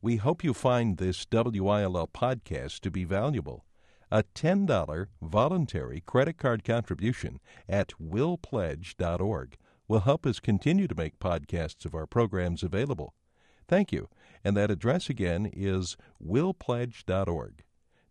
We hope you find this WILL podcast to be valuable. A $10 voluntary credit card contribution at willpledge.org will help us continue to make podcasts of our programs available. Thank you. And that address again is willpledge.org.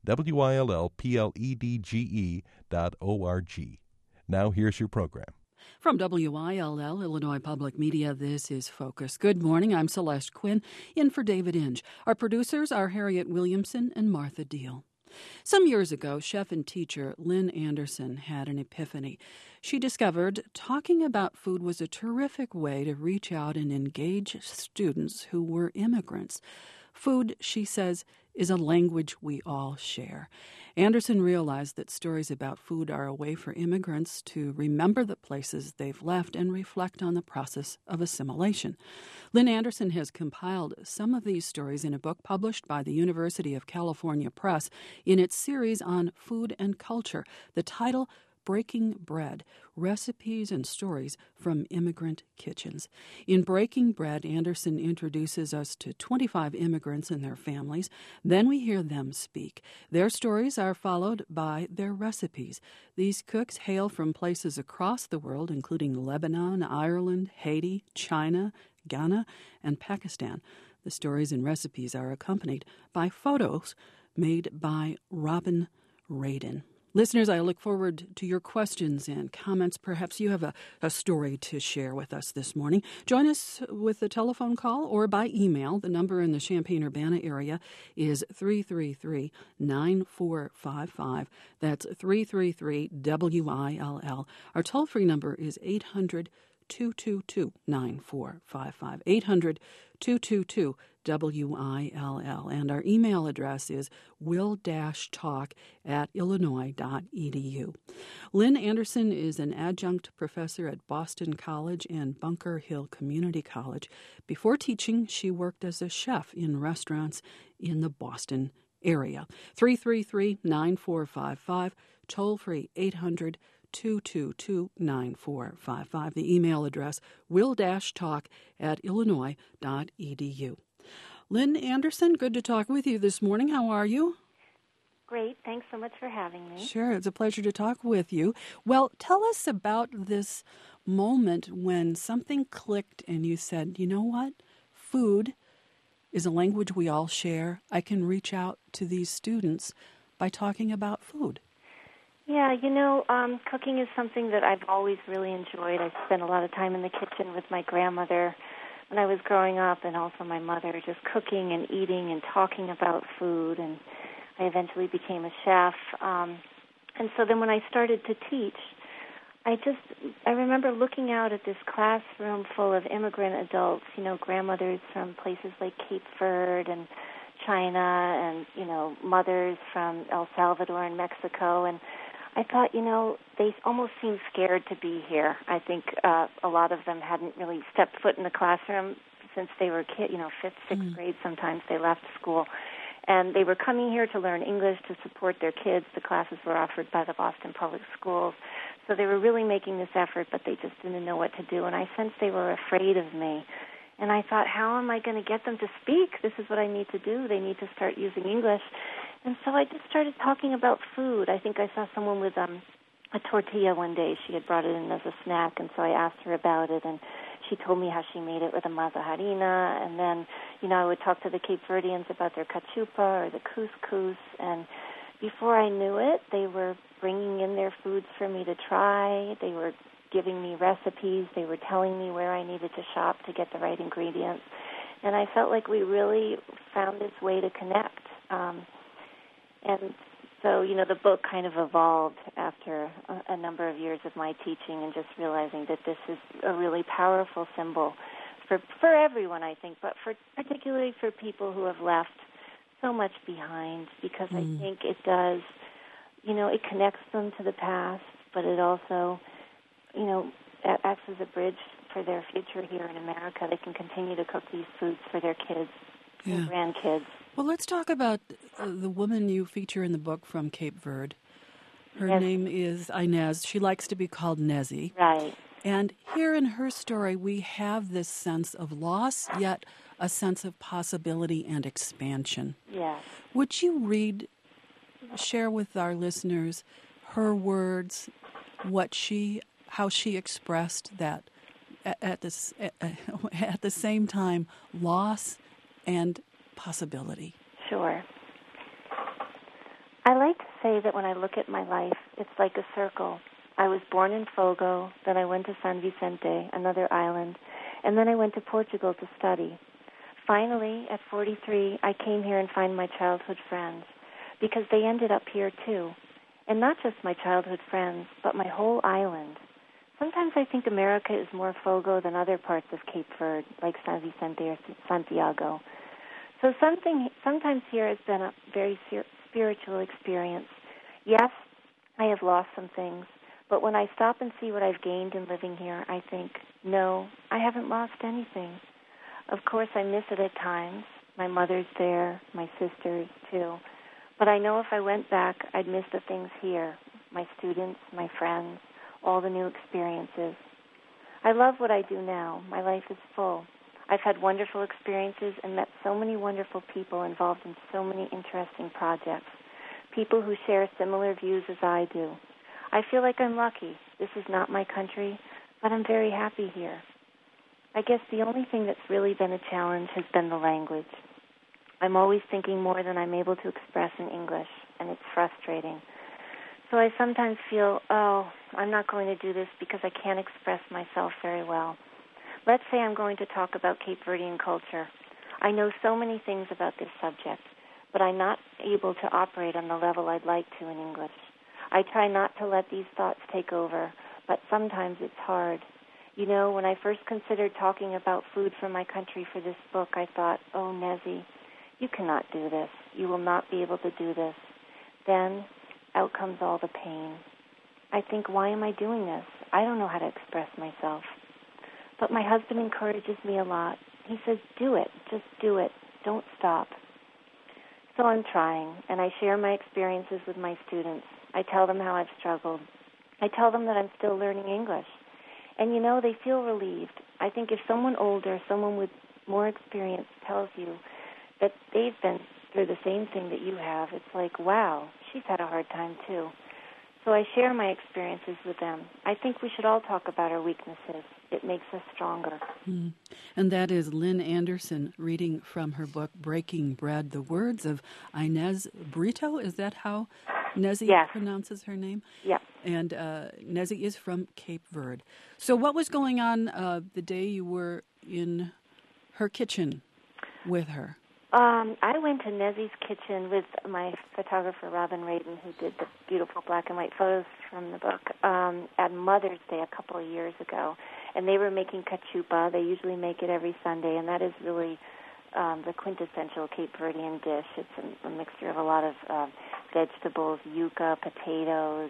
WILLPLEDGE.org. Now here's your program. From WILL, Illinois Public Media, this is Focus. Good morning. I'm Celeste Quinn, in for David Inge. Our producers are Harriet Williamson and Martha Deal. Some years ago, chef and teacher Lynn Anderson had an epiphany. She discovered talking about food was a terrific way to reach out and engage students who were immigrants. Food, she says, is a language we all share. Anderson realized that stories about food are a way for immigrants to remember the places they've left and reflect on the process of assimilation. Lynn Anderson has compiled some of these stories in a book published by the University of California Press in its series on food and culture. The title, Breaking Bread, Recipes and Stories from Immigrant Kitchens. In Breaking Bread, Anderson introduces us to 25 immigrants and their families. Then we hear them speak. Their stories are followed by their recipes. These cooks hail from places across the world, including Lebanon, Ireland, Haiti, China, Ghana, and Pakistan. The stories and recipes are accompanied by photos made by Robin Radin. Listeners, I look forward to your questions and comments. Perhaps you have a story to share with us this morning. Join us with a telephone call or by email. The number in the Champaign-Urbana area is 333-9455. That's 333-WILL. Our toll-free number is 800-222-9455. 800-222-WILL. And our email address is will-talk@illinois.edu. Lynn Anderson is an adjunct professor at Boston College and Bunker Hill Community College. Before teaching, she worked as a chef in restaurants in the Boston area. 333-9455, toll-free 800-222-9455. The email address, will-talk@illinois.edu. Lynn Anderson, good to talk with you this morning. How are you? Great. Thanks so much for having me. Sure. It's a pleasure to talk with you. Well, tell us about this moment when something clicked and you said, you know what? Food is a language we all share. I can reach out to these students by talking about food. Yeah, cooking is something that I've always really enjoyed. I spent a lot of time in the kitchen with my grandmother when I was growing up, and also my mother, just cooking and eating and talking about food. And I eventually became a chef. And so then when I started to teach, I remember looking out at this classroom full of immigrant adults, grandmothers from places like Cape Verde and China and, mothers from El Salvador and Mexico. And I thought, they almost seemed scared to be here. I think a lot of them hadn't really stepped foot in the classroom since they were fifth, sixth grade. Sometimes they left school. And they were coming here to learn English to support their kids. The classes were offered by the Boston Public Schools. So they were really making this effort, but they just didn't know what to do. And I sensed they were afraid of me. And I thought, how am I going to get them to speak? This is what I need to do. They need to start using English. And so I just started talking about food. I think I saw someone with a tortilla one day. She had brought it in as a snack, and so I asked her about it, and she told me how she made it with a masa harina. And then, I would talk to the Cape Verdeans about their cachupa or the couscous. And before I knew it, they were bringing in their foods for me to try. They were giving me recipes. They were telling me where I needed to shop to get the right ingredients. And I felt like we really found this way to connect. And so, the book kind of evolved after a number of years of my teaching and just realizing that this is a really powerful symbol for everyone, I think, but particularly for people who have left so much behind, because I think it does, it connects them to the past, but it also, acts as a bridge for their future here in America. They can continue to cook these foods for their kids and grandkids. Well, let's talk about the woman you feature in the book from Cape Verde. Her name is Inez. She likes to be called Nezzy. Right. And here in her story, we have this sense of loss, yet a sense of possibility and expansion. Yes. Would you share with our listeners her words, how she expressed that at the same time, loss and possibility? Sure. I like to say that when I look at my life, it's like a circle. I was born in Fogo, then I went to San Vicente, another island, and then I went to Portugal to study. Finally, at 43, I came here and found my childhood friends, because they ended up here too. And not just my childhood friends, but my whole island. Sometimes I think America is more Fogo than other parts of Cape Verde, like San Vicente or Santiago. So sometimes here has been a very spiritual experience. Yes, I have lost some things, but when I stop and see what I've gained in living here, I think, no, I haven't lost anything. Of course, I miss it at times. My mother's there, my sisters too. But I know if I went back, I'd miss the things here, my students, my friends, all the new experiences. I love what I do now. My life is full. I've had wonderful experiences and met so many wonderful people involved in so many interesting projects, people who share similar views as I do. I feel like I'm lucky. This is not my country, but I'm very happy here. I guess the only thing that's really been a challenge has been the language. I'm always thinking more than I'm able to express in English, and it's frustrating. So I sometimes feel, I'm not going to do this because I can't express myself very well. Let's say I'm going to talk about Cape Verdean culture. I know so many things about this subject, but I'm not able to operate on the level I'd like to in English. I try not to let these thoughts take over, but sometimes it's hard. You know, when I first considered talking about food from my country for this book, I thought, oh, Nezzy, you cannot do this. You will not be able to do this. Then out comes all the pain. I think, why am I doing this? I don't know how to express myself. But my husband encourages me a lot. He says, do it. Just do it. Don't stop. So I'm trying, and I share my experiences with my students. I tell them how I've struggled. I tell them that I'm still learning English. And, you know, they feel relieved. I think if someone older, someone with more experience tells you that they've been through the same thing that you have, it's like, wow, she's had a hard time too. So I share my experiences with them. I think we should all talk about our weaknesses. It makes us stronger. And that is Lynn Anderson reading from her book, Breaking Bread, the words of Inez Brito. Is that how Nezzy pronounces her name? Yeah. And Nezzy is from Cape Verde. So what was going on the day you were in her kitchen with her? I went to Nezzy's kitchen with my photographer, Robin Radin, who did the beautiful black and white photos from the book, at Mother's Day a couple of years ago. And they were making cachupa. They usually make it every Sunday, and that is really the quintessential Cape Verdean dish. It's a mixture of a lot of vegetables, yuca, potatoes,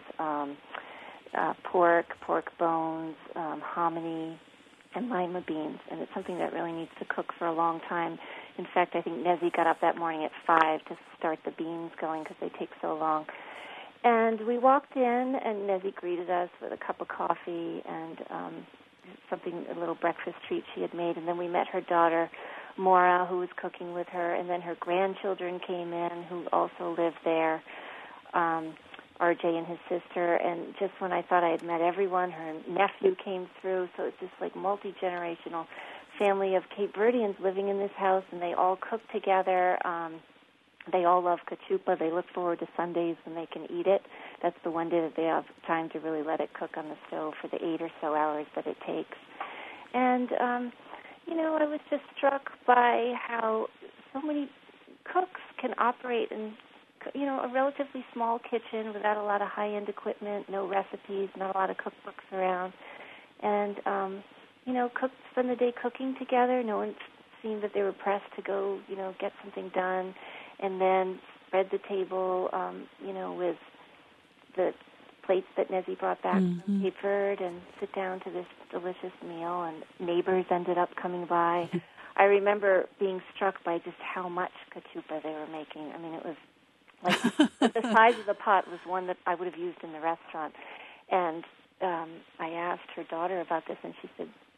pork bones, hominy, and lima beans. And it's something that really needs to cook for a long time. In fact, I think Nezzy got up that morning at 5 to start the beans going because they take so long. And we walked in, and Nezzy greeted us with a cup of coffee and a little breakfast treat she had made. And then we met her daughter, Maura, who was cooking with her. And then her grandchildren came in, who also live there, RJ and his sister. And just when I thought I had met everyone, her nephew came through. So it's just like multi-generational family of Cape Verdeans living in this house, and they all cook together. They all love cachupa. They look forward to Sundays when they can eat it. That's the one day that they have time to really let it cook on the stove for the 8 or so hours that it takes. And, I was just struck by how so many cooks can operate in, a relatively small kitchen without a lot of high-end equipment, no recipes, not a lot of cookbooks around. And, cooks spend the day cooking together. No one seemed that they were pressed to go, get something done, and then spread the table, with the plates that Nezzy brought back from Cape Verde and sit down to this delicious meal, and neighbors ended up coming by. I remember being struck by just how much cachupa they were making. I mean, it was like the size of the pot was one that I would have used in the restaurant. And I asked her daughter about this, and she said,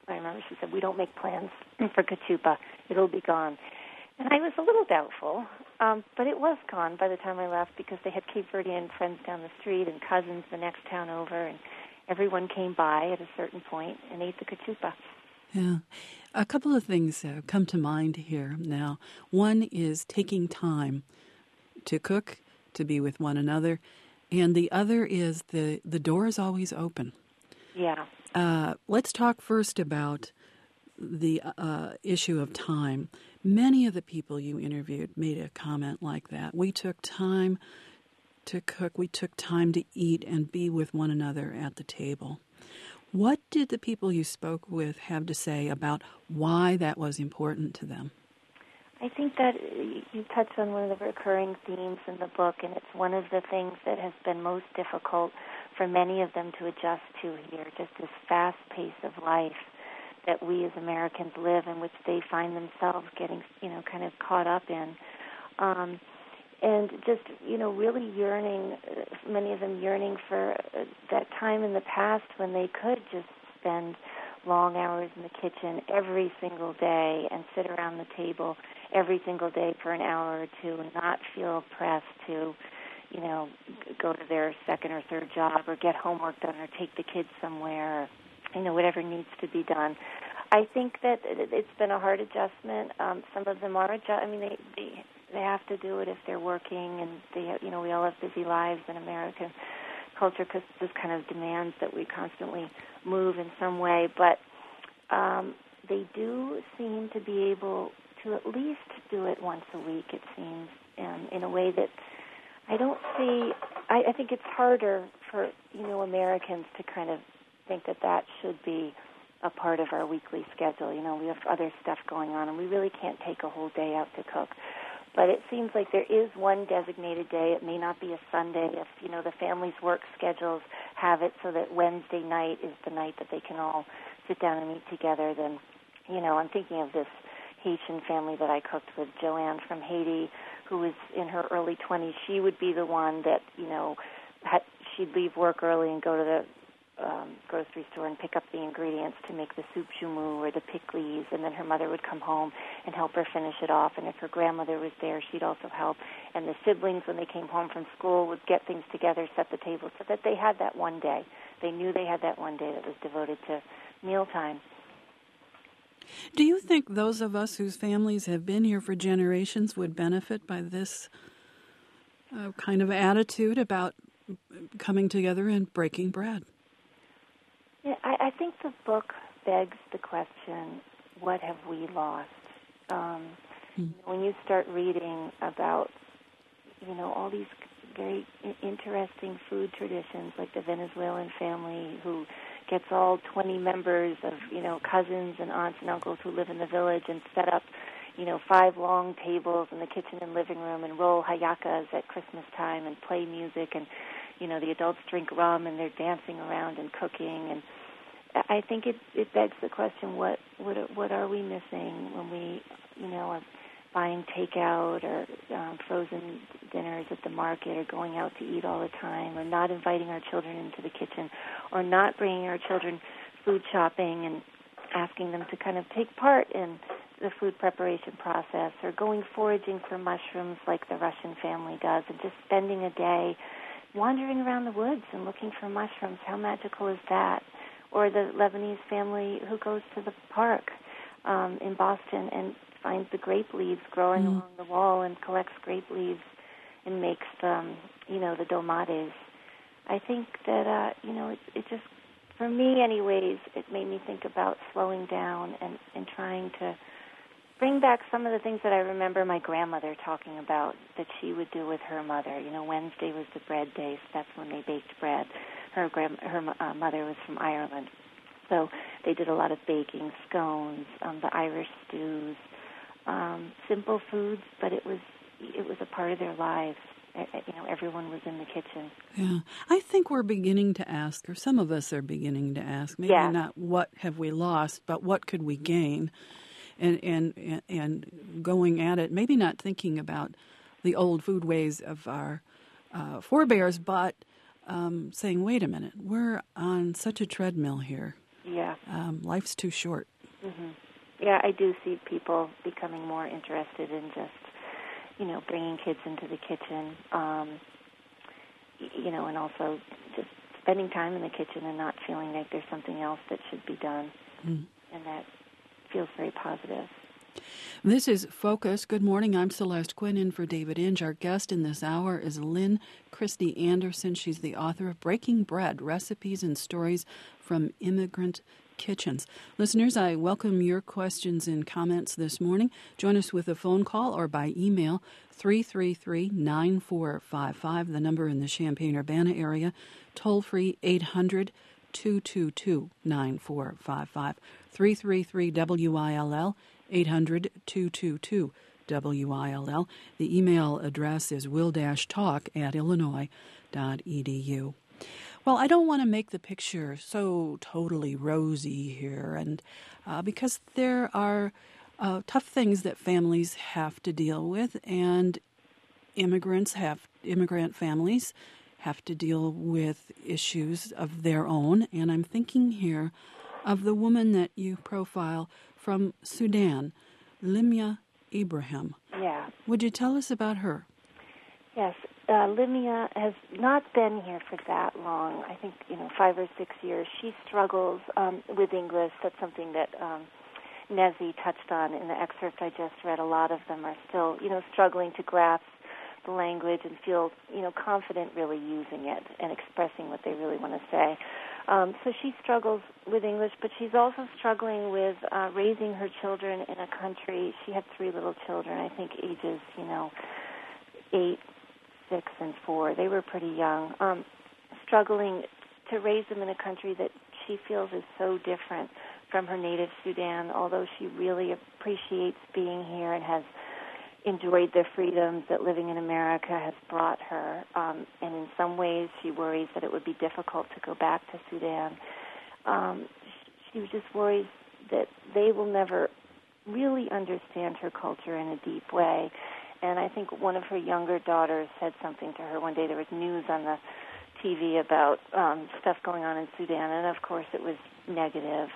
I remember she said, "We don't make plans for cachupa. It'll be gone." And I was a little doubtful, but it was gone by the time I left because they had Cape Verdean friends down the street and cousins the next town over, and everyone came by at a certain point and ate the cachupa. Yeah. A couple of things come to mind here now. One is taking time to cook, to be with one another, and the other is the door is always open. Yeah. Let's talk first about the issue of time. Many of the people you interviewed made a comment like that. We took time to cook. We took time to eat and be with one another at the table. What did the people you spoke with have to say about why that was important to them? I think that you touched on one of the recurring themes in the book, and it's one of the things that has been most difficult for many of them to adjust to here, just this fast pace of life that we as Americans live in, which they find themselves getting, kind of caught up in. And just, really yearning, many of them yearning for that time in the past when they could just spend long hours in the kitchen every single day and sit around the table every single day for an hour or two and not feel pressed to, go to their second or third job or get homework done or take the kids somewhere, or, whatever needs to be done. I think that it's been a hard adjustment. Some of them are they have to do it if they're working, and we all have busy lives in American culture because this kind of demands that we constantly move in some way. But they do seem to be able to at least do it once a week, it seems, in a way that I don't see. I think it's harder for Americans to kind of think that should be a part of our weekly schedule. We have other stuff going on, and we really can't take a whole day out to cook. But it seems like there is one designated day. It may not be a Sunday. If, the family's work schedules have it so that Wednesday night is the night that they can all sit down and meet together, then, I'm thinking of this Haitian family that I cooked with, Joanne from Haiti, who was in her early 20s. She would be the one that, she'd leave work early and go to the grocery store and pick up the ingredients to make the soup joumou or the pickles, and then her mother would come home and help her finish it off. And if her grandmother was there, she'd also help. And the siblings, when they came home from school, would get things together, set the table, so that they had that one day. They knew they had that one day that was devoted to mealtime. Do you think those of us whose families have been here for generations would benefit by this kind of attitude about coming together and breaking bread? Yeah, I think the book begs the question, what have we lost? When you start reading about, all these very interesting food traditions, like the Venezuelan family who gets all 20 members of, cousins and aunts and uncles who live in the village and set up, 5 long tables in the kitchen and living room and roll hallacas at Christmas time and play music, and the adults drink rum and they're dancing around and cooking. And I think it begs the question, what are we missing when we, are buying takeout or frozen dinners at the market, or going out to eat all the time, or not inviting our children into the kitchen, or not bringing our children food shopping and asking them to kind of take part in the food preparation process, or going foraging for mushrooms like the Russian family does, and just spending a day wandering around the woods and looking for mushrooms. How magical is that? Or the Lebanese family who goes to the park in Boston and finds the grape leaves growing along the wall and collects grape leaves and makes the dolmades. I think that, it just, for me anyways, it made me think about slowing down and trying to bring back some of the things that I remember my grandmother talking about that she would do with her mother. Wednesday was the bread day, so that's when they baked bread. Her mother was from Ireland, so they did a lot of baking, scones, the Irish stews, simple foods, but it was a part of their lives. Everyone was in the kitchen. Yeah, I think we're beginning to ask, or some of us are beginning to ask, maybe not what have we lost, but what could we gain, and going at it, maybe not thinking about the old food ways of our forebears, but saying, wait a minute, we're on such a treadmill here. Yeah. Life's too short. Mm-hmm. Yeah, I do see people becoming more interested in just, bringing kids into the kitchen, and also just spending time in the kitchen and not feeling like there's something else that should be done. Mm. And that feels very positive. This is Focus. Good morning. I'm Celeste Quinn in for David Inge. Our guest in this hour is Lynn Christy Anderson. She's the author of Breaking Bread, Recipes and Stories from Immigrant Kitchens. Listeners, I welcome your questions and comments this morning. Join us with a phone call or by email, 333-9455, the number in the Champaign-Urbana area, toll-free 800-222-9455, 333-WILL, 800-222-WILL. The email address is will-talk@illinois.edu. Well, I don't want to make the picture so totally rosy here, and because there are tough things that families have to deal with, and immigrant families have to deal with issues of their own. And I'm thinking here of the woman that you profile from Sudan, Limia Ibrahim. Yeah. Would you tell us about her? Yes. Limia has not been here for that long. I think, 5 or 6 years. She struggles with English. That's something that Nezzy touched on in the excerpt I just read. A lot of them are still, struggling to grasp the language and feel, confident really using it and expressing what they really want to say. So she struggles with English, but she's also struggling with raising her children in a country. She had 3 little children, I think ages, 8, 6, and 4. They were pretty young. Struggling to raise them in a country that she feels is so different from her native Sudan, although she really appreciates being here and has enjoyed the freedoms that living in America has brought her. And in some ways, she worries that it would be difficult to go back to Sudan. She just worries that they will never really understand her culture in a deep way. And I think one of her younger daughters said something to her one day. There was news on the TV about stuff going on in Sudan, and of course it was negative,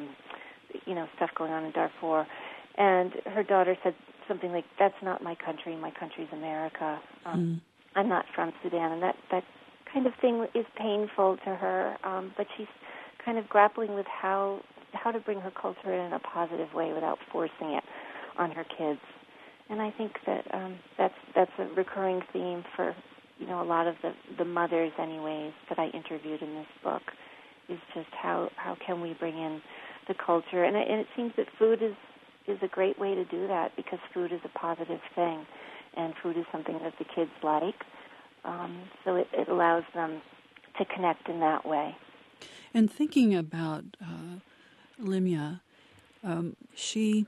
stuff going on in Darfur. And her daughter said something like, "That's not my country. My country's America. I'm not from Sudan." And that kind of thing is painful to her, but she's kind of grappling with how to bring her culture in a positive way without forcing it on her kids. And I think that that's a recurring theme for a lot of the mothers, anyways, that I interviewed in this book, is just how can we bring in the culture. And it seems that food is a great way to do that, because food is a positive thing, and food is something that the kids like. So it allows them to connect in that way. And thinking about Limia, she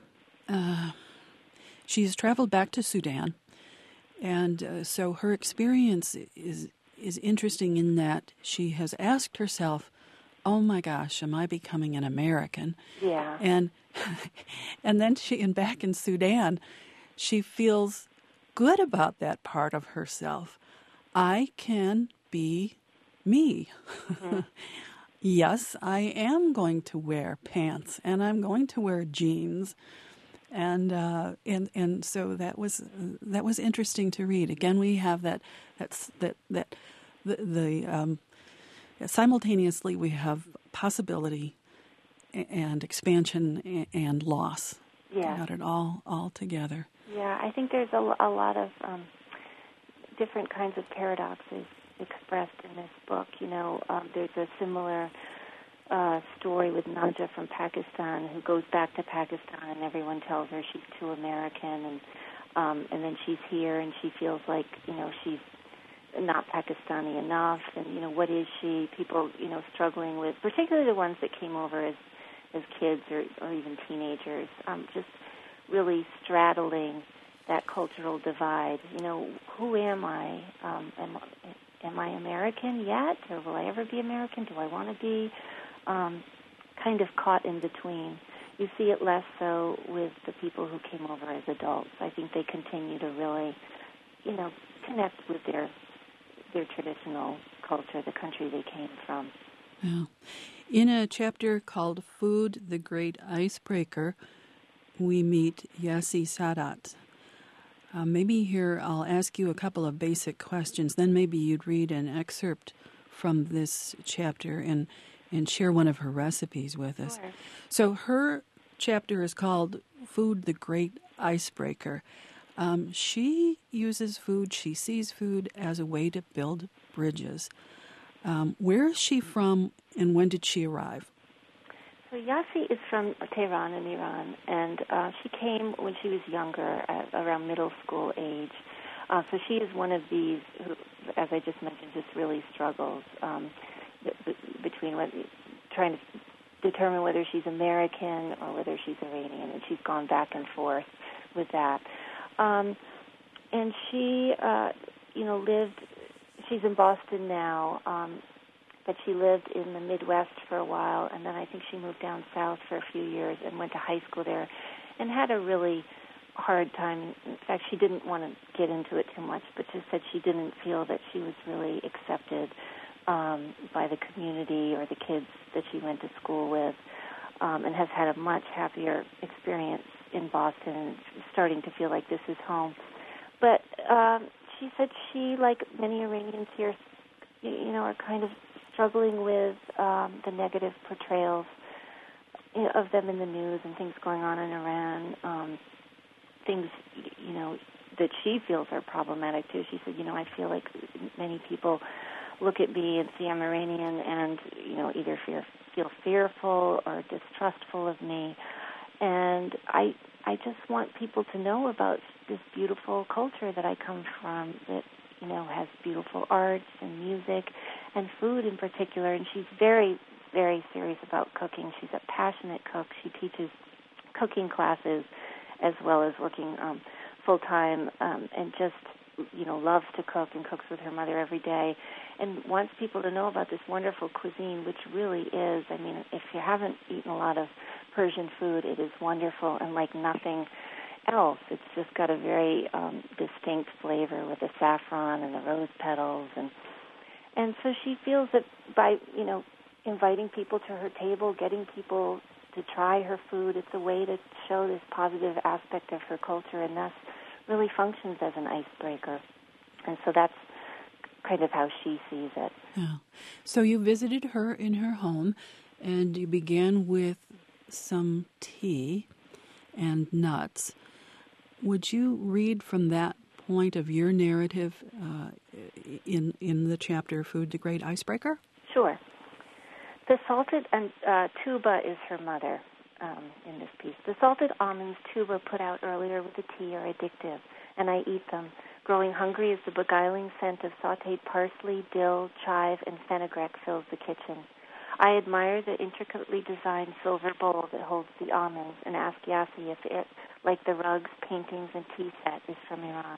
has traveled back to Sudan, and so her experience is interesting in that she has asked herself, "Oh my gosh, am I becoming an American?" Yeah. And then back in Sudan, she feels good about that part of herself. I can be me. Mm-hmm. Yes, I am going to wear pants, and I'm going to wear jeans. And so that was interesting to read. Again, we have that simultaneously we have possibility and expansion and loss. Yeah, Got it all together. Yeah, I think there's a lot of different kinds of paradoxes expressed in this book. There's a similar story with Naja from Pakistan, who goes back to Pakistan, and everyone tells her she's too American, and then she's here and she feels like she's not Pakistani enough, and what is she? People struggling with, particularly the ones that came over as kids or even teenagers, just really straddling that cultural divide. Who am I? Am I American yet, or will I ever be American? Do I want to be? Kind of caught in between. You see it less so with the people who came over as adults. I think they continue to really, connect with their traditional culture, the country they came from. Yeah. In a chapter called Food, the Great Icebreaker, we meet Yassi Sadat. Maybe here I'll ask you a couple of basic questions. Then maybe you'd read an excerpt from this chapter and share one of her recipes with us. Sure. So her chapter is called Food, the Great Icebreaker. She uses food, she sees food as a way to build bridges. Where is she from and when did she arrive? So Yassi is from Tehran in Iran, and she came when she was younger, around middle school age. So she is one of these who, as I just mentioned, just really struggles between trying to determine whether she's American or whether she's Iranian, and she's gone back and forth with that. And she, lived. She's in Boston now, but she lived in the Midwest for a while, and then I think she moved down south for a few years and went to high school there, and had a really hard time. In fact, she didn't want to get into it too much, but just said she didn't feel that she was really accepted by the community or the kids that she went to school with, and has had a much happier experience in Boston and starting to feel like this is home. But she said she, like many Iranians here, are kind of struggling with the negative portrayals of them in the news and things going on in Iran, things, that she feels are problematic too. She said, I feel like many people look at me and see I'm Iranian and, either feel fearful or distrustful of me. And I just want people to know about this beautiful culture that I come from that, has beautiful arts and music and food in particular. And she's very, very serious about cooking. She's a passionate cook. She teaches cooking classes as well as working full-time and just, loves to cook and cooks with her mother every day and wants people to know about this wonderful cuisine, which really is, if you haven't eaten a lot of Persian food, it is wonderful and like nothing else. It's just got a very distinct flavor with the saffron and the rose petals. And so she feels that by, inviting people to her table, getting people to try her food, it's a way to show this positive aspect of her culture, and thus really functions as an icebreaker. And so that's kind of how she sees it. Yeah. So you visited her in her home, and you began with some tea and nuts. Would you read from that point of your narrative in the chapter Food, the Great Icebreaker? Sure. The salted, and Tuba is her mother in this piece. The salted almonds Tuba put out earlier with the tea are addictive, and I eat them, growing hungry as the beguiling scent of sautéed parsley, dill, chive, and fenugreek fills the kitchen. I admire the intricately designed silver bowl that holds the almonds and ask Yassi if it, like the rugs, paintings, and tea set, is from Iran.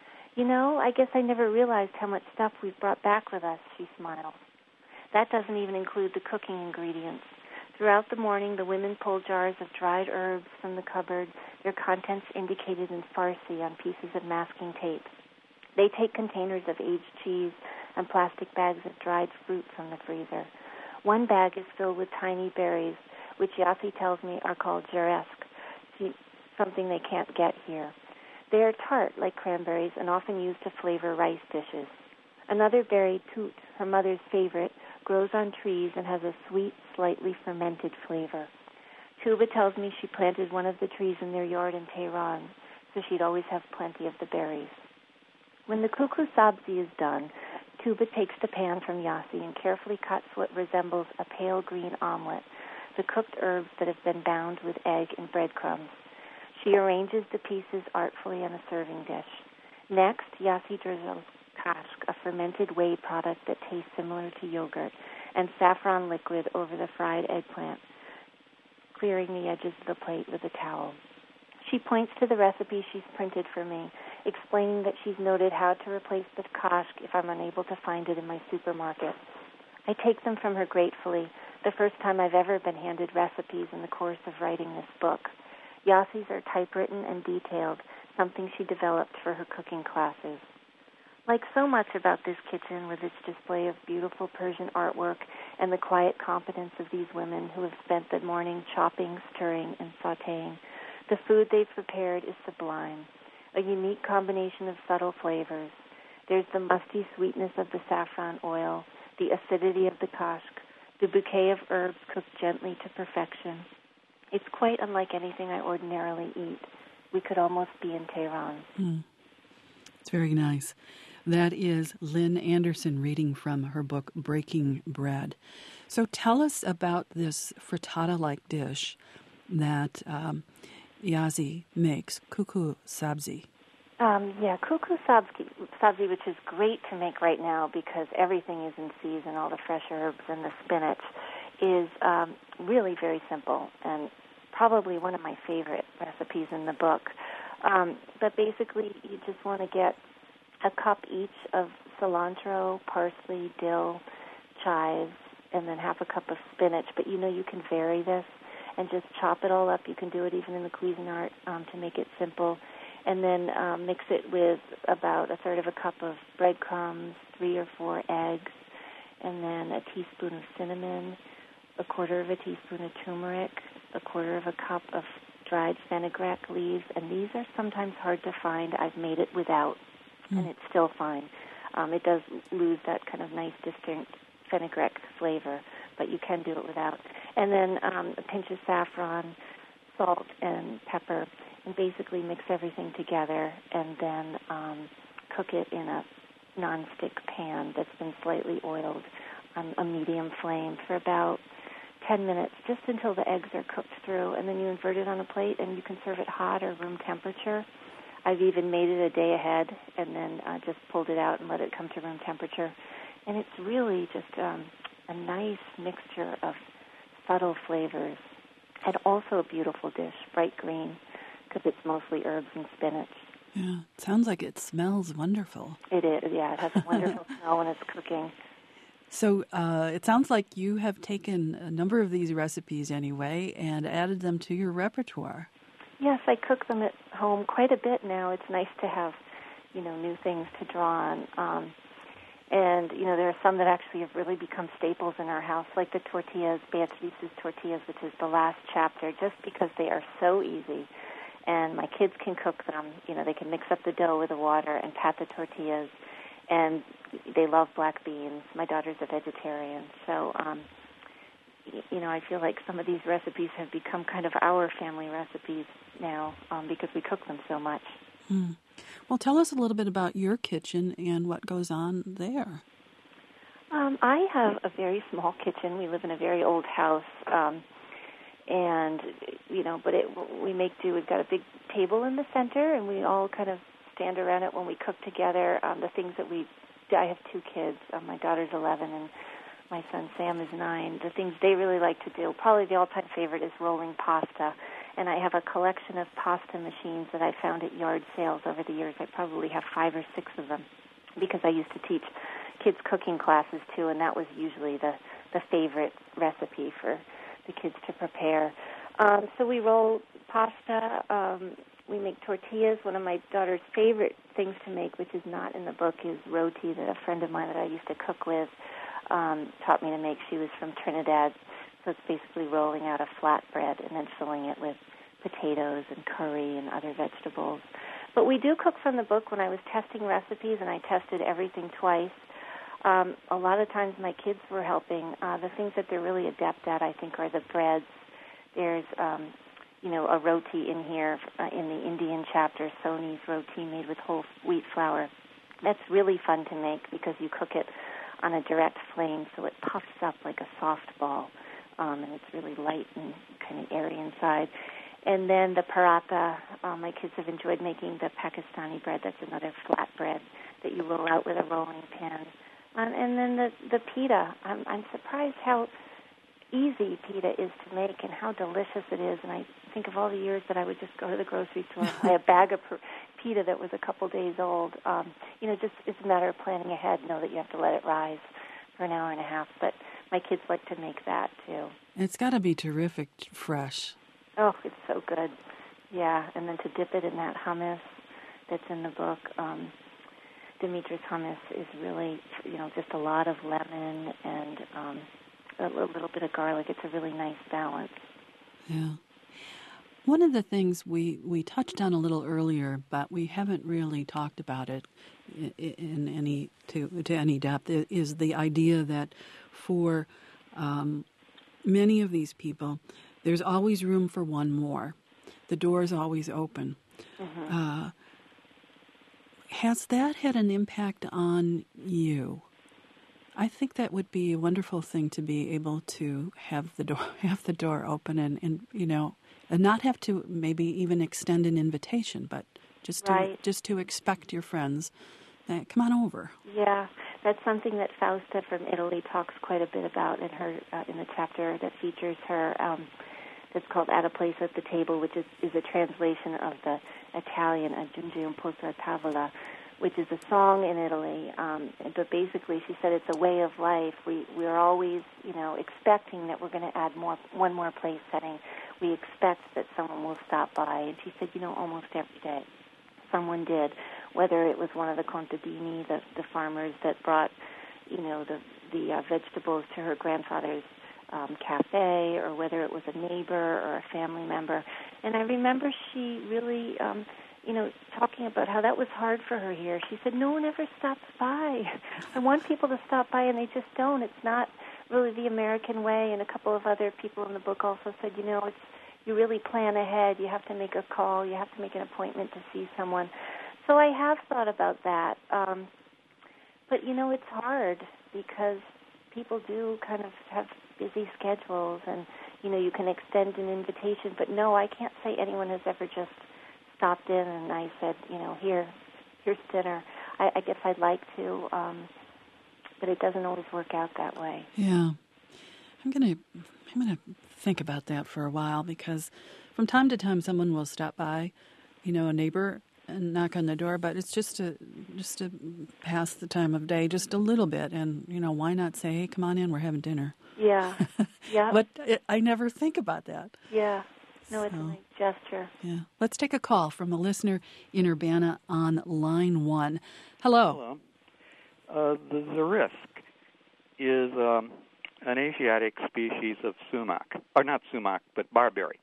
I guess I never realized how much stuff we've brought back with us, she smiles. That doesn't even include the cooking ingredients. Throughout the morning, the women pull jars of dried herbs from the cupboard, their contents indicated in Farsi on pieces of masking tape. They take containers of aged cheese and plastic bags of dried fruit from the freezer. One bag is filled with tiny berries, which Yassi tells me are called jaresk, something they can't get here. They are tart like cranberries and often used to flavor rice dishes. Another berry, toot, her mother's favorite, grows on trees and has a sweet, slightly fermented flavor. Tuba tells me she planted one of the trees in their yard in Tehran, so she'd always have plenty of the berries. When the kuku sabzi is done, Tuba takes the pan from Yassi and carefully cuts what resembles a pale green omelet, the cooked herbs that have been bound with egg and breadcrumbs. She arranges the pieces artfully on a serving dish. Next, Yassi drizzles kashk, a fermented whey product that tastes similar to yogurt, and saffron liquid over the fried eggplant, clearing the edges of the plate with a towel. She points to the recipe she's printed for me, explaining that she's noted how to replace the kashk if I'm unable to find it in my supermarket. I take them from her gratefully, the first time I've ever been handed recipes in the course of writing this book. Yassi's are typewritten and detailed, something she developed for her cooking classes. Like so much about this kitchen with its display of beautiful Persian artwork and the quiet competence of these women who have spent the morning chopping, stirring, and sautéing, the food they've prepared is sublime, a unique combination of subtle flavors. There's the musty sweetness of the saffron oil, the acidity of the kashk, the bouquet of herbs cooked gently to perfection. It's quite unlike anything I ordinarily eat. We could almost be in Tehran. It's very nice. That is Lynn Anderson reading from her book, Breaking Bread. So tell us about this frittata-like dish that Yazi makes, kuku sabzi. Kuku sabzi, which is great to make right now because everything is in season, all the fresh herbs and the spinach, is really very simple and probably one of my favorite recipes in the book. But basically, you just want to get a cup each of cilantro, parsley, dill, chives, and then half a cup of spinach. But you can vary this and just chop it all up. You can do it even in the Cuisinart to make it simple. And then mix it with about a third of a cup of breadcrumbs, 3 or 4 eggs, and then a teaspoon of cinnamon, a quarter of a teaspoon of turmeric, a quarter of a cup of dried fenugreek leaves. And these are sometimes hard to find. I've made it without. And it's still fine. It does lose that kind of nice, distinct fenugreek flavor, but you can do it without. And then a pinch of saffron, salt, and pepper, and basically mix everything together, and then cook it in a nonstick pan that's been slightly oiled on a medium flame for about 10 minutes, just until the eggs are cooked through, and then you invert it on a plate, and you can serve it hot or room temperature. I've even made it a day ahead and then just pulled it out and let it come to room temperature. And it's really just a nice mixture of subtle flavors and also a beautiful dish, bright green, because it's mostly herbs and spinach. Yeah, it sounds like it smells wonderful. It is, yeah. It has a wonderful smell when it's cooking. So it sounds like you have taken a number of these recipes anyway and added them to your repertoire. Yes, I cook them at home quite a bit now. It's nice to have, new things to draw on. And, there are some that actually have really become staples in our house, like the tortillas, Beatrice's tortillas, which is the last chapter, just because they are so easy. And my kids can cook them. They can mix up the dough with the water and pat the tortillas. And they love black beans. My daughter's a vegetarian. So, I feel like some of these recipes have become kind of our family recipes now because we cook them so much. Well, tell us a little bit about your kitchen and what goes on there. I have a very small kitchen. We live in a very old house, and but we make do. We've got a big table in the center, and we all kind of stand around it when we cook together. The things that I have 2 kids. My daughter's 11, and my son Sam is 9. The things they really like to do, probably the all-time favorite is rolling pasta. And I have a collection of pasta machines that I found at yard sales over the years. I probably have 5 or 6 of them because I used to teach kids cooking classes too, and that was usually the favorite recipe for the kids to prepare. So we roll pasta. We make tortillas. One of my daughter's favorite things to make, which is not in the book, is roti that a friend of mine that I used to cook with taught me to make. She was from Trinidad, so it's basically rolling out a flatbread and then filling it with potatoes and curry and other vegetables. But we do cook from the book. When I was testing recipes, and I tested everything twice, a lot of times my kids were helping. The things that they're really adept at, I think, are the breads. There's, a roti in here in the Indian chapter, Soni's roti made with whole wheat flour. That's really fun to make because you cook it on a direct flame, so it puffs up like a soft ball, and it's really light and kind of airy inside. And then the paratha, my kids have enjoyed making the Pakistani bread. That's another flat bread that you roll out with a rolling pin. And then the pita. I'm surprised how easy pita is to make and how delicious it is. And I think of all the years that I would just go to the grocery store and buy a bag of pita that was a couple days old. Just it's a matter of planning ahead. Know that you have to let it rise for an hour and a half. But my kids like to make that too. It's got to be terrific fresh. Oh, it's so good. Yeah, and then to dip it in that hummus that's in the book. Demetrius hummus is really, just a lot of lemon and a little bit of garlic. It's a really nice balance. Yeah. One of the things we touched on a little earlier, but we haven't really talked about it in any to any depth, is the idea that for many of these people, there's always room for one more. The door is always open. Mm-hmm. Has that had an impact on you? I think that would be a wonderful thing to be able to have the door open and not have to maybe even extend an invitation, but just to expect your friends that come on over. Yeah, that's something that Fausta from Italy talks quite a bit about in her in the chapter that features her. That's called At a Place at the Table, which is a translation of the Italian Aggiungi un posto a tavola, which is a song in Italy. But basically, she said it's a way of life. We're always, expecting that we're going to add one more place setting. We expect that someone will stop by. And she said, almost every day someone did, whether it was one of the contadini, the farmers that brought, the vegetables to her grandfather's cafe, or whether it was a neighbor or a family member. And I remember she really, talking about how that was hard for her here. She said, no one ever stops by. I want people to stop by, and they just don't. It's not really the American way. And a couple of other people in the book also said, you really plan ahead. You have to make a call. You have to make an appointment to see someone. So I have thought about that. But, it's hard because people do kind of have busy schedules, and, you can extend an invitation. But, no, I can't say anyone has ever just stopped in and I said, here's dinner. I guess I'd like to, but it doesn't always work out that way. Yeah. I'm gonna think about that for a while, because from time to time someone will stop by, a neighbor, and knock on the door, but it's just to pass the time of day just a little bit, and why not say, hey, come on in, we're having dinner. Yeah. Yeah. But I never think about that. Yeah. No, it's a nice gesture. Yeah. Let's take a call from a listener in Urbana on line 1. Hello. Hello. The Zarisk is an Asiatic species of sumac. Or not sumac, but barberry.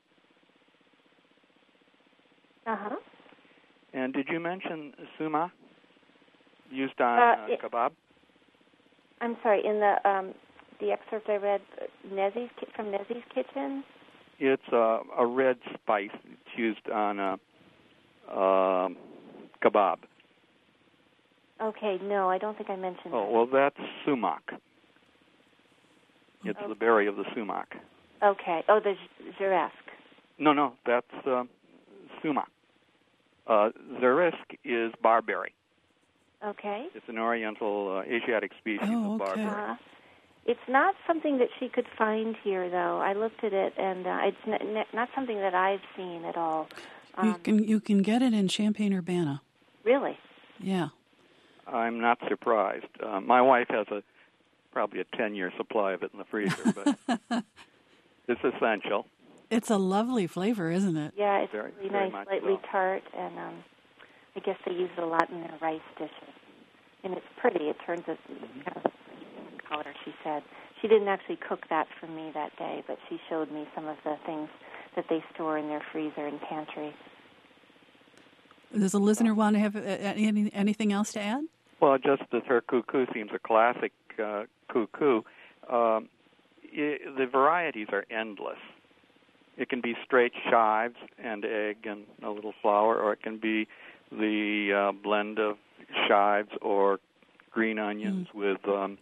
Uh-huh. And did you mention suma used on kebab? I'm sorry, in the excerpt I read, from Nezi's Kitchen? It's a red spice. It's used on kebab. Okay, no, I don't think I mentioned that. Oh, well, that's sumac. It's the berry of the sumac. Okay. Oh, the Zarisk. No, that's sumac. Zarisk is barberry. Okay. It's an oriental Asiatic species of barberry. It's not something that she could find here, though. I looked at it, and it's not something that I've seen at all. You can get it in Champaign-Urbana. Really? Yeah. I'm not surprised. My wife has probably a 10-year supply of it in the freezer, but it's essential. It's a lovely flavor, isn't it? Yeah, it's really nice, slightly tart, and I guess they use it a lot in their rice dishes. And it's pretty. It turns a kind of color, she said. She didn't actually cook that for me that day, but she showed me some of the things that they store in their freezer and pantry. Does a listener want to have anything else to add? Well, just that her cuckoo seems a classic cuckoo. The varieties are endless. It can be straight chives and egg and a little flour, or it can be the blend of chives or green onions with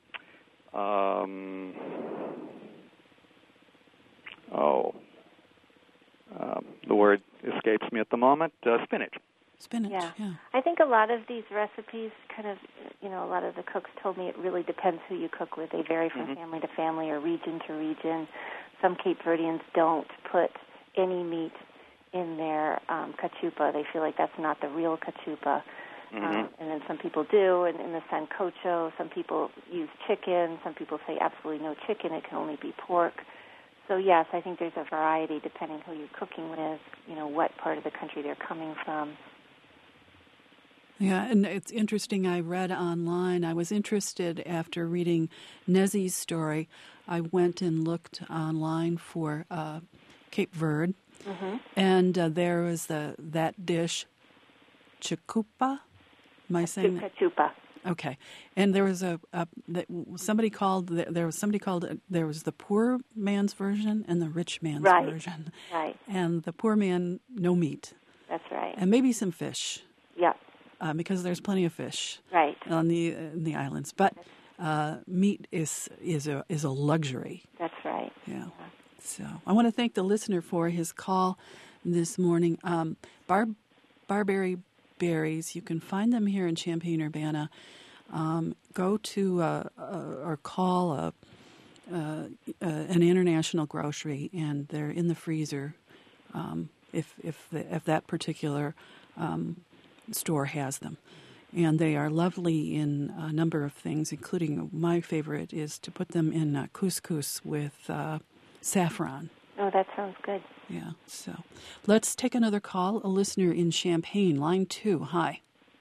the word escapes me at the moment, spinach. Spinach, yeah. I think a lot of these recipes kind of, a lot of the cooks told me it really depends who you cook with. They vary from family to family or region to region. Some Cape Verdeans don't put any meat in their cachupa. They feel like that's not the real cachupa. And then some people do. And in the sancocho, some people use chicken. Some people say absolutely no chicken. It can only be pork. So, yes, I think there's a variety depending who you're cooking with, what part of the country they're coming from. Yeah, and it's interesting. I read online. I was interested after reading Nezzy's story. I went and looked online for Cape Verde, and there was that dish, chakupa. Am I saying that? Chupa. Okay, and there was there was somebody called there was the poor man's version and the rich man's version. Right. And the poor man, no meat. That's right. And maybe some fish. Yeah. Because there's plenty of fish. Right. On the islands, but meat is a luxury. That's right. Yeah. So I want to thank the listener for his call this morning. Barberry berries, you can find them here in Champaign-Urbana. Go to or call an international grocery, and they're in the freezer. If that particular store has them. And they are lovely in a number of things, including my favorite is to put them in couscous with saffron. Oh, that sounds good. Yeah, so let's take another call. A listener in Champaign, line 2. Hi.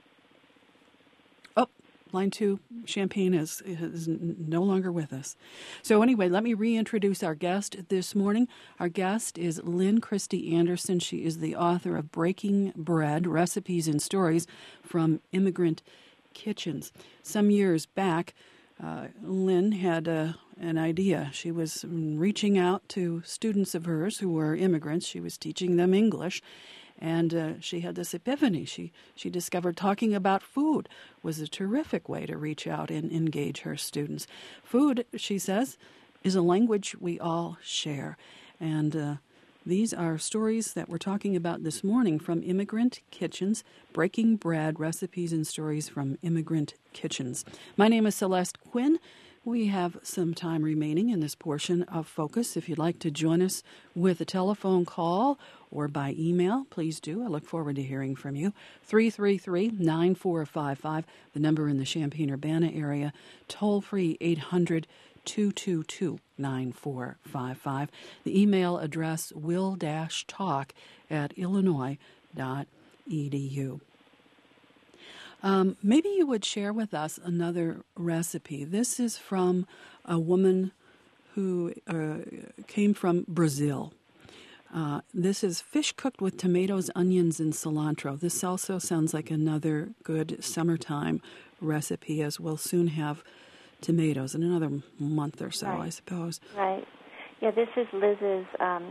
Oh, line 2, Champaign is no longer with us. So anyway, let me reintroduce our guest this morning. Our guest is Lynn Christie Anderson. She is the author of Breaking Bread, Recipes and Stories from Immigrant Kitchens. Some years back, Lynn had an idea. She was reaching out to students of hers who were immigrants. She was teaching them English. And she had this epiphany. She discovered talking about food was a terrific way to reach out and engage her students. Food, she says, is a language we all share. And these are stories that we're talking about this morning from Immigrant Kitchens, Breaking Bread, Recipes and Stories from Immigrant Kitchens. My name is Celeste Quinn. We have some time remaining in this portion of Focus. If you'd like to join us with a telephone call or by email, please do. I look forward to hearing from you. 333-9455, the number in the Champaign-Urbana area. Toll-free 800-222-9455. The email address will-talk@illinois.edu. Maybe you would share with us another recipe. This is from a woman who came from Brazil. This is fish cooked with tomatoes, onions, and cilantro. This also sounds like another good summertime recipe, as we'll soon have tomatoes in another month or so, I suppose. Right. Yeah, this is Liz's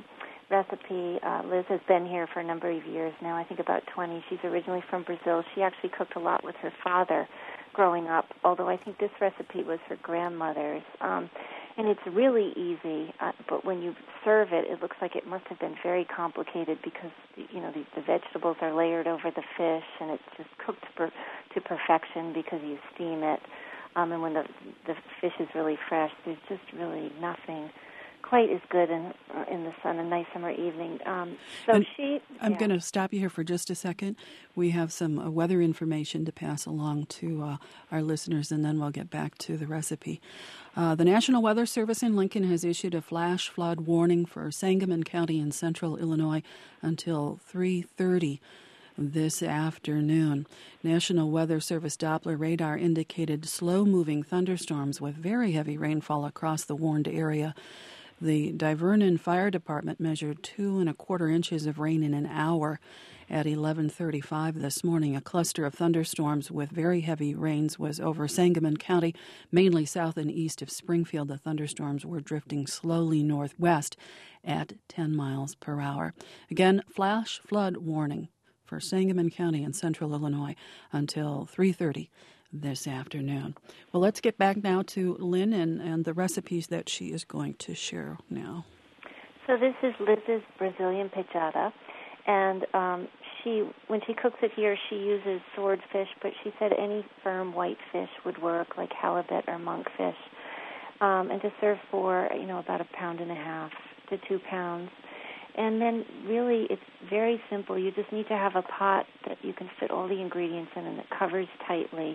recipe. Liz has been here for a number of years now, I think about 20. She's originally from Brazil. She actually cooked a lot with her father growing up, although I think this recipe was her grandmother's. And it's really easy, but when you serve it, it looks like it must have been very complicated because, the vegetables are layered over the fish, and it's just cooked to perfection because you steam it. And when the fish is really fresh, there's just really nothing quite as good in the sun, a nice summer evening. I'm going to stop you here for just a second. We have some weather information to pass along to our listeners, and then we'll get back to the recipe. The National Weather Service in Lincoln has issued a flash flood warning for Sangamon County in central Illinois until 3:30 this afternoon. National Weather Service Doppler radar indicated slow-moving thunderstorms with very heavy rainfall across the warned area. The Divernon Fire Department measured 2¼ inches of rain in an hour at 11:35 this morning. A cluster of thunderstorms with very heavy rains was over Sangamon County, mainly south and east of Springfield. The thunderstorms were drifting slowly northwest at 10 miles per hour. Again, flash flood warning for Sangamon County in central Illinois until 3:30 this afternoon. Well, let's get back now to Lynn and the recipes that she is going to share now. So this is Liz's Brazilian pichada, and when she cooks it here, she uses swordfish, but she said any firm white fish would work, like halibut or monkfish, and to serve for about 1.5 to 2 pounds. And then really it's very simple. You just need to have a pot that you can fit all the ingredients in and that covers tightly.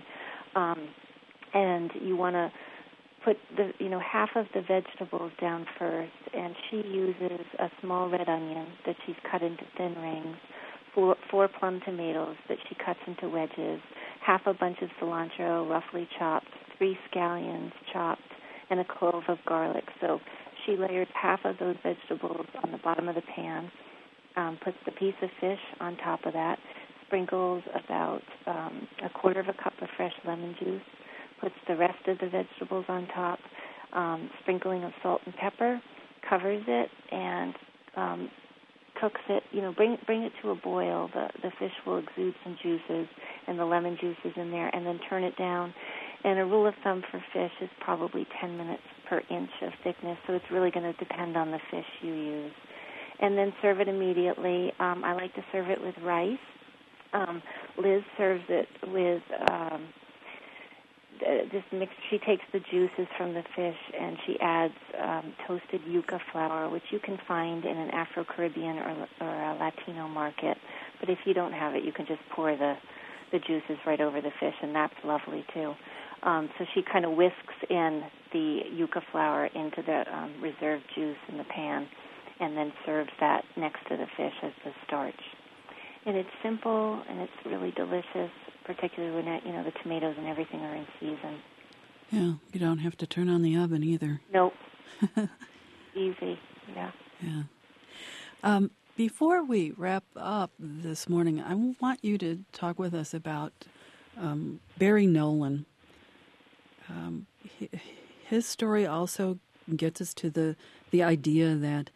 And you want to put half of the vegetables down first. And she uses a small red onion that she's cut into thin rings, 4 plum tomatoes that she cuts into wedges, half a bunch of cilantro, roughly chopped, 3 scallions chopped, and a clove of garlic. So she layered half of those vegetables on the bottom of the pan, puts the piece of fish on top of that, sprinkles about a quarter of a cup of fresh lemon juice, puts the rest of the vegetables on top, sprinkling of salt and pepper, covers it, and cooks it. Bring it to a boil. The fish will exude some juices, and the lemon juice is in there, and then turn it down. And a rule of thumb for fish is probably 10 minutes per inch of thickness, so it's really going to depend on the fish you use. And then serve it immediately. I like to serve it with rice. Liz serves it with this mix. She takes the juices from the fish and she adds toasted yuca flour, which you can find in an Afro-Caribbean or a Latino market. But if you don't have it, you can just pour the juices right over the fish, and that's lovely too. So she kind of whisks in the yuca flour into the reserved juice in the pan, and then serves that next to the fish as the starch. And it's simple and it's really delicious, particularly when the tomatoes and everything are in season. Yeah, you don't have to turn on the oven either. Nope. Easy, yeah. Yeah. Before we wrap up this morning, I want you to talk with us about Barry Nolan. His story also gets us to the idea that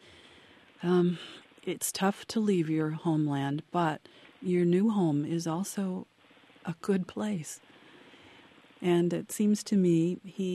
it's tough to leave your homeland, but your new home is also a good place. And it seems to me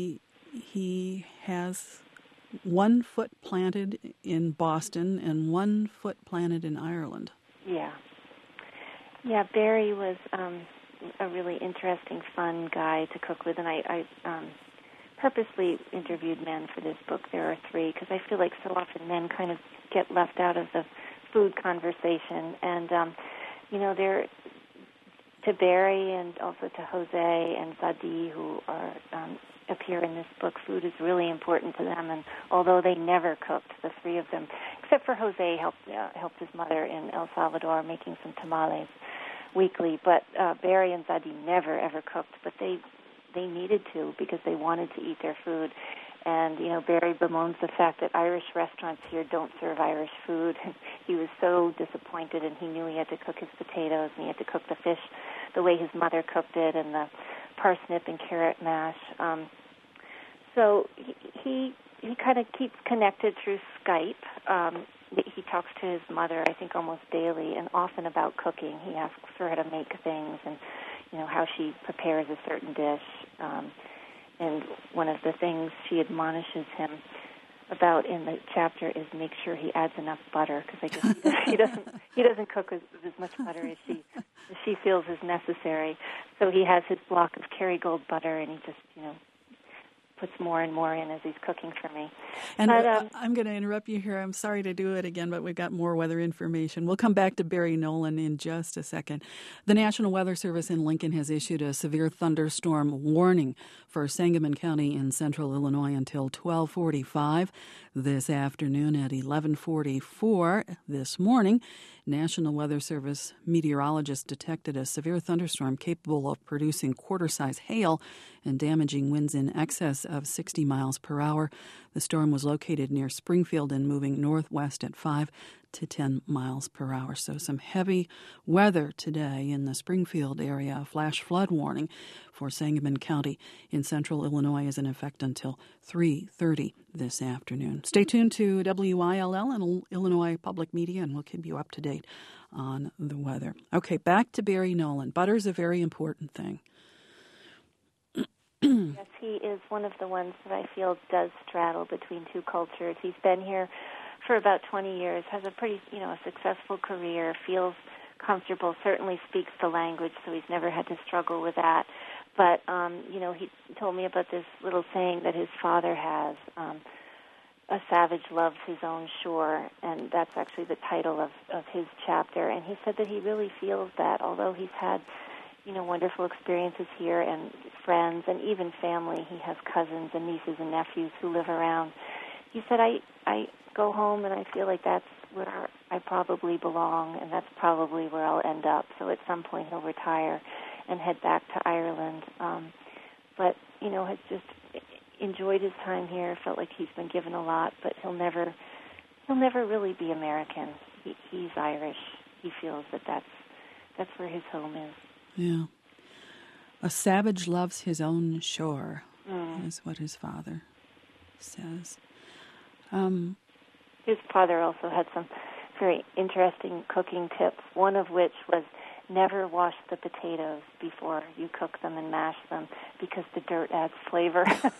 he has 1 foot planted in Boston and 1 foot planted in Ireland. Yeah. Yeah, Barry was a really interesting, fun guy to cook with, and I purposely interviewed men for this book. There are 3, because I feel like so often men kind of get left out of the food conversation. And, they're to Barry and also to Jose and Zadi, who are appear in this book, food is really important to them. And although they never cooked, the 3 of them, except for Jose, helped his mother in El Salvador making some tamales weekly. But Barry and Zadi never, ever cooked, but they needed to because they wanted to eat their food. And, Barry bemoans the fact that Irish restaurants here don't serve Irish food. And he was so disappointed, and he knew he had to cook his potatoes, and he had to cook the fish the way his mother cooked it, and the parsnip and carrot mash. So he kind of keeps connected through Skype. He talks to his mother, I think, almost daily, and often about cooking. He asks her how to make things and, how she prepares a certain dish. And one of the things she admonishes him about in the chapter is make sure he adds enough butter, because I guess he doesn't cook with as much butter as she feels is necessary. So he has his block of Kerrygold butter, and he just puts more and more in as he's cooking for me. And I'm going to interrupt you here. I'm sorry to do it again, but we've got more weather information. We'll come back to Barry Nolan in just a second. The National Weather Service in Lincoln has issued a severe thunderstorm warning for Sangamon County in central Illinois until 12:45 this afternoon. At 11:44 this morning, National Weather Service meteorologists detected a severe thunderstorm capable of producing quarter-size hail and damaging winds in excess of 60 miles per hour. The storm was located near Springfield and moving northwest at 5 to 10 miles per hour. So some heavy weather today in the Springfield area. A flash flood warning for Sangamon County in central Illinois is in effect until 3:30 this afternoon. Stay tuned to WILL and Illinois Public Media, and we'll keep you up to date on the weather. Okay, back to Barry Nolan. Butter's a very important thing. Yes, he is one of the ones that I feel does straddle between 2 cultures. He's been here for about 20 years, has a pretty, a successful career, feels comfortable, certainly speaks the language, so he's never had to struggle with that. But, he told me about this little saying that his father has, a savage loves his own shore, and that's actually the title of his chapter. And he said that he really feels that, although he's had wonderful experiences here and friends and even family. He has cousins and nieces and nephews who live around. He said, I go home and I feel like that's where I probably belong, and that's probably where I'll end up. So at some point he'll retire. and head back to Ireland. But, has just enjoyed his time here, felt like he's been given a lot, but he'll never really be American. He's Irish. He feels that's where his home is. Yeah. A savage loves his own shore, is what his father says. His father also had some very interesting cooking tips, one of which was never wash the potatoes before you cook them and mash them because the dirt adds flavor.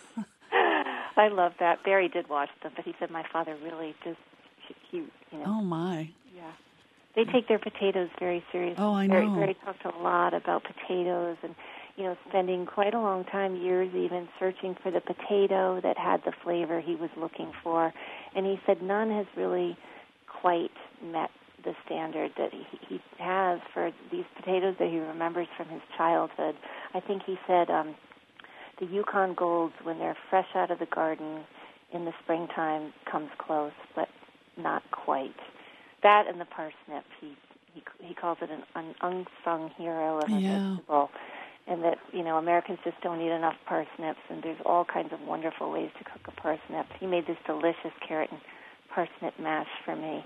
I love that. Barry did wash them, but he said my father really just, Oh, my. Yeah. They take their potatoes very seriously. Oh, I know. Barry talked a lot about potatoes and, spending quite a long time, years even, searching for the potato that had the flavor he was looking for. And he said none has really quite met the standard that he has for these potatoes that he remembers from his childhood. I think he said the Yukon Golds, when they're fresh out of the garden in the springtime, comes close, but not quite. That and the parsnip, he calls it an unsung hero of a vegetable, and that Americans just don't eat enough parsnips, and there's all kinds of wonderful ways to cook a parsnip. He made this delicious carrot and parsnip mash for me.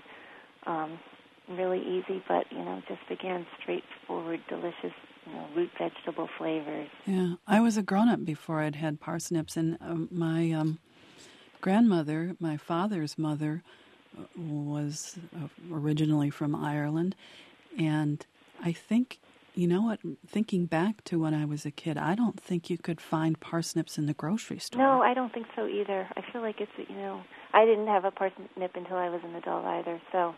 Really easy, but just again straightforward, delicious, root vegetable flavors. Yeah, I was a grown-up before I'd had parsnips, and my grandmother, my father's mother, was originally from Ireland, and I think, thinking back to when I was a kid, I don't think you could find parsnips in the grocery store. No, I don't think so either. I feel like it's, I didn't have a parsnip until I was an adult either, so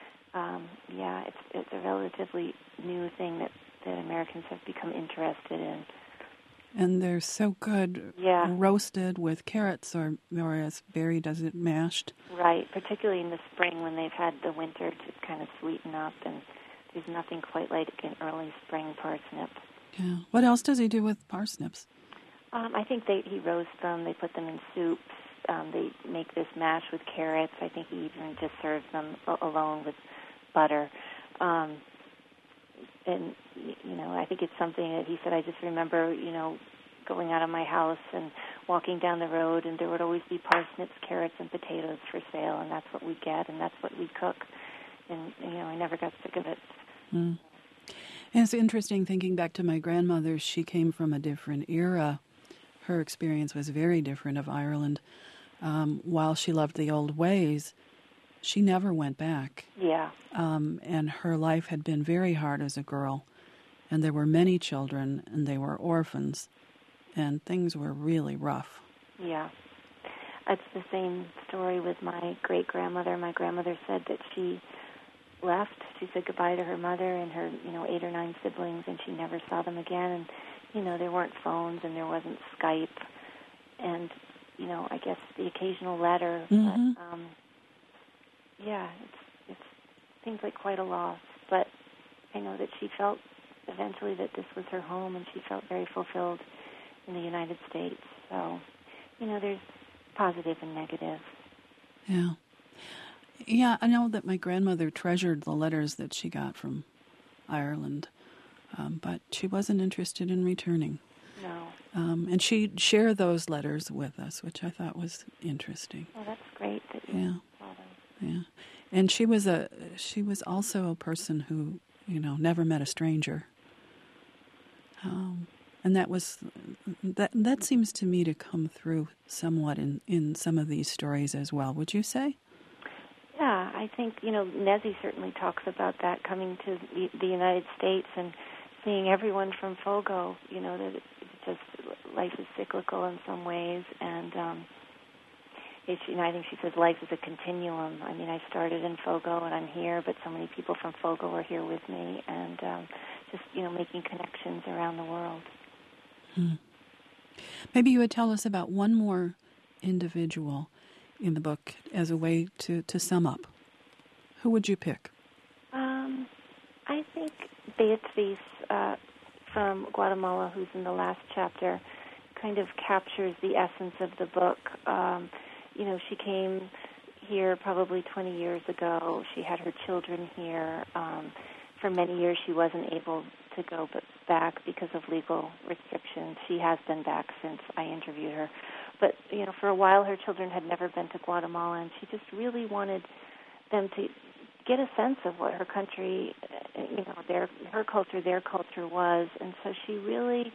it's a relatively new thing that Americans have become interested in. And they're so good roasted with carrots, or as Barry does it, mashed. Right, particularly in the spring when they've had the winter to kind of sweeten up, and there's nothing quite like an early spring parsnip. Yeah. What else does he do with parsnips? I think he roasts them. They put them in soups. They make this mash with carrots. I think he even just serves them alone with butter. And, I think it's something that he said, I just remember, going out of my house and walking down the road, and there would always be parsnips, carrots, and potatoes for sale, and that's what we get, and that's what we cook. And, I never got sick of it. Mm. And it's interesting thinking back to my grandmother. She came from a different era. Her experience was very different of Ireland. While she loved the old ways, she never went back. Yeah. And her life had been very hard as a girl. And there were many children, and they were orphans. And things were really rough. Yeah. It's the same story with my great-grandmother. My grandmother said that she left. She said goodbye to her mother and her, 8 or 9 siblings, and she never saw them again. And, there weren't phones and there wasn't Skype. And, I guess the occasional letter. Mm-hmm. But, it seems like quite a loss. But I know that she felt eventually that this was her home, and she felt very fulfilled in the United States. So, there's positive and negative. Yeah. Yeah, I know that my grandmother treasured the letters that she got from Ireland, but she wasn't interested in returning. No. And she'd share those letters with us, which I thought was interesting. Well, that's great that you saw them. Yeah. And she was also a person who, never met a stranger. And that seems to me to come through somewhat in some of these stories as well. Would you say? Yeah, I think, Nessie certainly talks about that, coming to the United States and seeing everyone from Fogo, that it's just life is cyclical in some ways. And, I think she says life is a continuum. I mean, I started in Fogo and I'm here, but so many people from Fogo are here with me, and just, making connections around the world. Maybe you would tell us about one more individual in the book as a way to sum up. Who would you pick? I think Beatriz from Guatemala, who's in the last chapter, kind of captures the essence of the book. She came here probably 20 years ago. She had her children here. For many years she wasn't able to go, but back because of legal restrictions. She has been back since I interviewed her. But, for a while her children had never been to Guatemala, and she just really wanted them to get a sense of what her country, her culture, their culture was. And so she really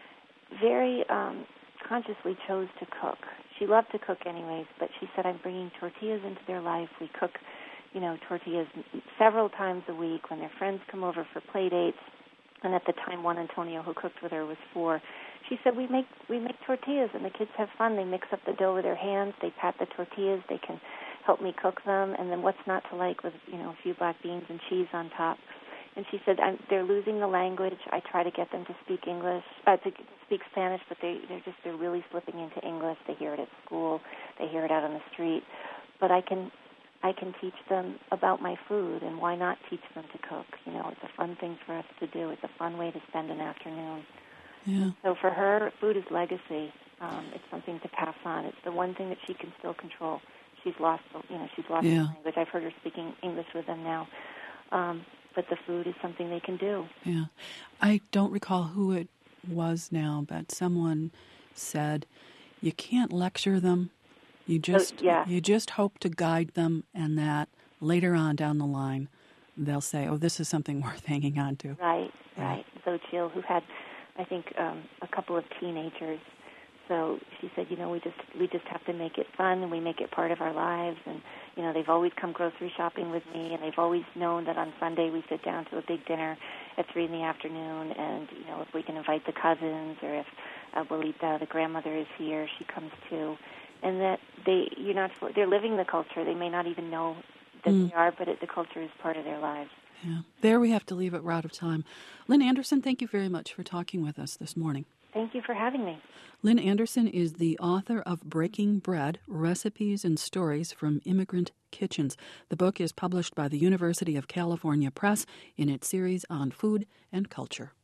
very consciously chose to cook. She loved to cook anyways, but she said, I'm bringing tortillas into their life. We cook, tortillas several times a week when their friends come over for play dates. And at the time, Juan Antonio, who cooked with her, was 4. She said, we make tortillas, and the kids have fun. They mix up the dough with their hands. They pat the tortillas. They can help me cook them. And then what's not to like with, a few black beans and cheese on top. And she said, they're losing the language. I try to get them to speak English, to speak Spanish, but they're really slipping into English. They hear it at school. They hear it out on the street. But I can teach them about my food, and why not teach them to cook? It's a fun thing for us to do. It's a fun way to spend an afternoon. Yeah. So for her, food is legacy. It's something to pass on. It's the one thing that she can still control. She's lost the language. I've heard her speaking English with them now. But the food is something they can do. Yeah. I don't recall who it was now, but someone said, you can't lecture them. You just hope to guide them, and that later on down the line, they'll say, oh, this is something worth hanging on to. Right. Xochitl, who had, I think, a couple of teenagers. So she said, we just have to make it fun, and we make it part of our lives. And, they've always come grocery shopping with me, and they've always known that on Sunday we sit down to a big dinner at 3 p.m, and, if we can invite the cousins, or if Abuelita, the grandmother, is here, she comes too. And that they're living the culture. They may not even know that they are, but the culture is part of their lives. Yeah. There we have to leave it. We're out of time. Lynn Anderson, thank you very much for talking with us this morning. Thank you for having me. Lynn Anderson is the author of Breaking Bread, Recipes and Stories from Immigrant Kitchens. The book is published by the University of California Press in its series on food and culture.